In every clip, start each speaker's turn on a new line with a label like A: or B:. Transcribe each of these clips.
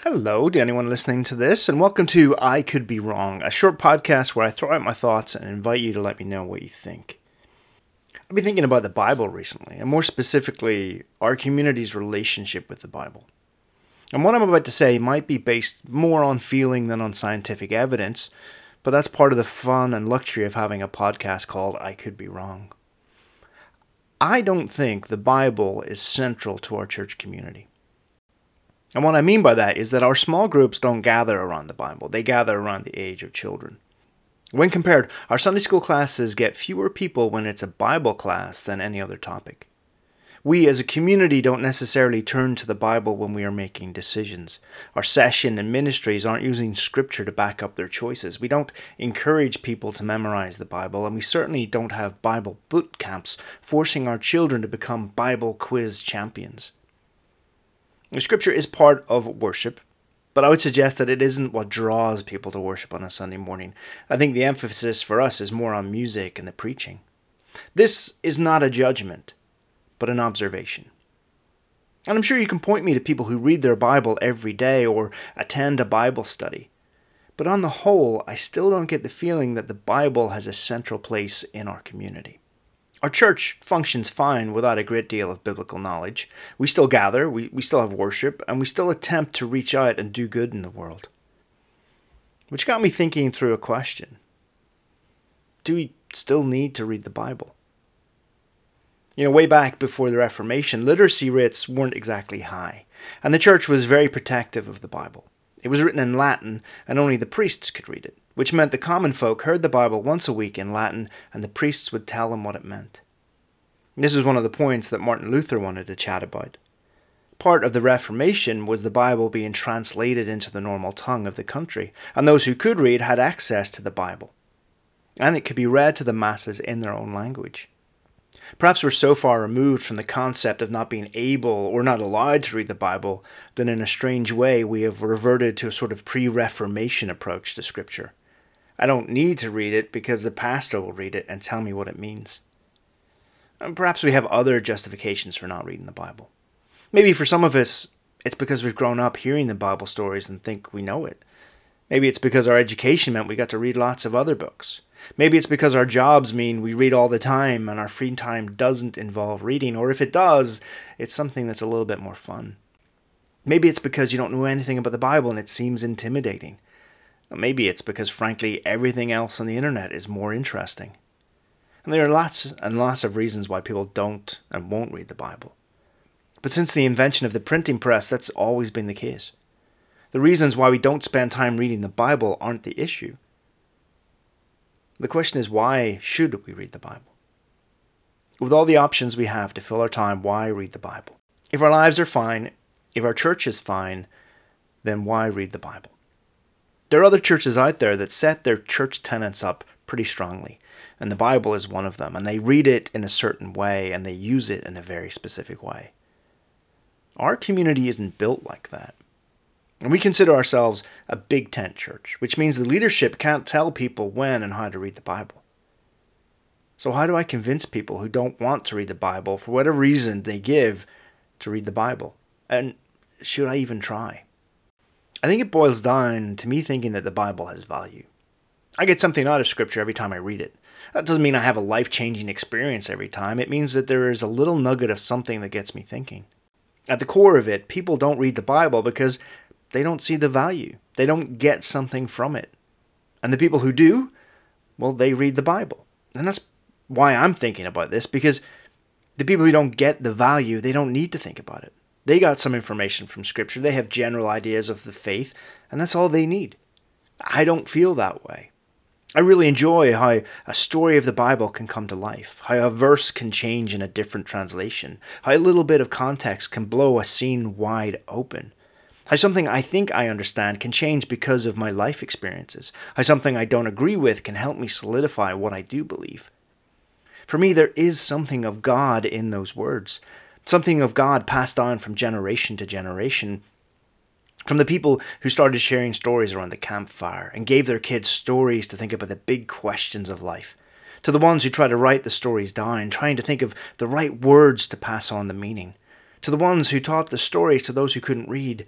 A: Hello to anyone listening to this, and welcome to I Could Be Wrong, a short podcast where I throw out my thoughts and invite you to let me know what you think. I've been thinking about the Bible recently, and more specifically, our community's relationship with the Bible. And what I'm about to say might be based more on feeling than on scientific evidence, but that's part of the fun and luxury of having a podcast called I Could Be Wrong. I don't think the Bible is central to our church community. And what I mean by that is that our small groups don't gather around the Bible, they gather around the age of children. When compared, our Sunday school classes get fewer people when it's a Bible class than any other topic. We as a community don't necessarily turn to the Bible when we are making decisions. Our session and ministries aren't using scripture to back up their choices. We don't encourage people to memorize the Bible, and we certainly don't have Bible boot camps forcing our children to become Bible quiz champions. Scripture is part of worship, but I would suggest that it isn't what draws people to worship on a Sunday morning. I think the emphasis for us is more on music and the preaching. This is not a judgment, but an observation. And I'm sure you can point me to people who read their Bible every day or attend a Bible study. But on the whole, I still don't get the feeling that the Bible has a central place in our community. Our church functions fine without a great deal of biblical knowledge. We still gather, we still have worship, and we still attempt to reach out and do good in the world. Which got me thinking through a question. Do we still need to read the Bible? Way back before the Reformation, literacy rates weren't exactly high, and the church was very protective of the Bible. It was written in Latin, and only the priests could read it, which meant the common folk heard the Bible once a week in Latin, and the priests would tell them what it meant. This is one of the points that Martin Luther wanted to chat about. Part of the Reformation was the Bible being translated into the normal tongue of the country, and those who could read had access to the Bible, and it could be read to the masses in their own language. Perhaps we're so far removed from the concept of not being able or not allowed to read the Bible that in a strange way we have reverted to a sort of pre-Reformation approach to Scripture. I don't need to read it because the pastor will read it and tell me what it means. And perhaps we have other justifications for not reading the Bible. Maybe for some of us, it's because we've grown up hearing the Bible stories and think we know it. Maybe it's because our education meant we got to read lots of other books. Maybe it's because our jobs mean we read all the time and our free time doesn't involve reading, or if it does, it's something that's a little bit more fun. Maybe it's because you don't know anything about the Bible and it seems intimidating. Maybe it's because, frankly, everything else on the internet is more interesting. And there are lots and lots of reasons why people don't and won't read the Bible. But since the invention of the printing press, that's always been the case. The reasons why we don't spend time reading the Bible aren't the issue. The question is, why should we read the Bible? With all the options we have to fill our time, why read the Bible? If our lives are fine, if our church is fine, then why read the Bible? There are other churches out there that set their church tenets up pretty strongly, and the Bible is one of them, and they read it in a certain way, and they use it in a very specific way. Our community isn't built like that. And we consider ourselves a big tent church, which means the leadership can't tell people when and how to read the Bible. So how do I convince people who don't want to read the Bible, for whatever reason they give, to read the Bible? And should I even try? I think it boils down to me thinking that the Bible has value. I get something out of Scripture every time I read it. That doesn't mean I have a life-changing experience every time. It means that there is a little nugget of something that gets me thinking. At the core of it, people don't read the Bible because they don't see the value. They don't get something from it. And the people who do, well, they read the Bible. And that's why I'm thinking about this, because the people who don't get the value, they don't need to think about it. They got some information from Scripture. They have general ideas of the faith, and that's all they need. I don't feel that way. I really enjoy how a story of the Bible can come to life, how a verse can change in a different translation, how a little bit of context can blow a scene wide open, how something I think I understand can change because of my life experiences, how something I don't agree with can help me solidify what I do believe. For me, there is something of God in those words, something of God passed on from generation to generation, from the people who started sharing stories around the campfire and gave their kids stories to think about the big questions of life, to the ones who try to write the stories down, trying to think of the right words to pass on the meaning, to the ones who taught the stories to those who couldn't read,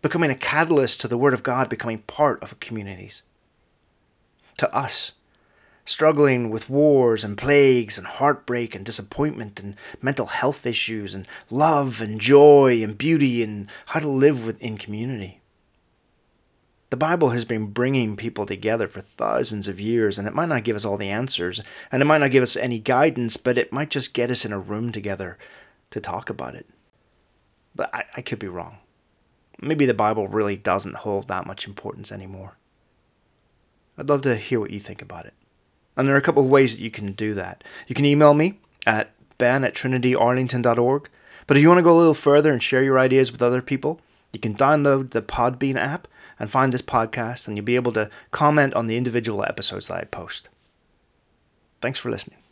A: becoming a catalyst to the Word of God becoming part of communities. To us, struggling with wars and plagues and heartbreak and disappointment and mental health issues and love and joy and beauty and how to live in community. The Bible has been bringing people together for thousands of years, and it might not give us all the answers, and it might not give us any guidance, but it might just get us in a room together to talk about it. But I could be wrong. Maybe the Bible really doesn't hold that much importance anymore. I'd love to hear what you think about it. And there are a couple of ways that you can do that. You can email me at ben@trinityarlington.org. But if you want to go a little further and share your ideas with other people, you can download the Podbean app and find this podcast, and you'll be able to comment on the individual episodes that I post. Thanks for listening.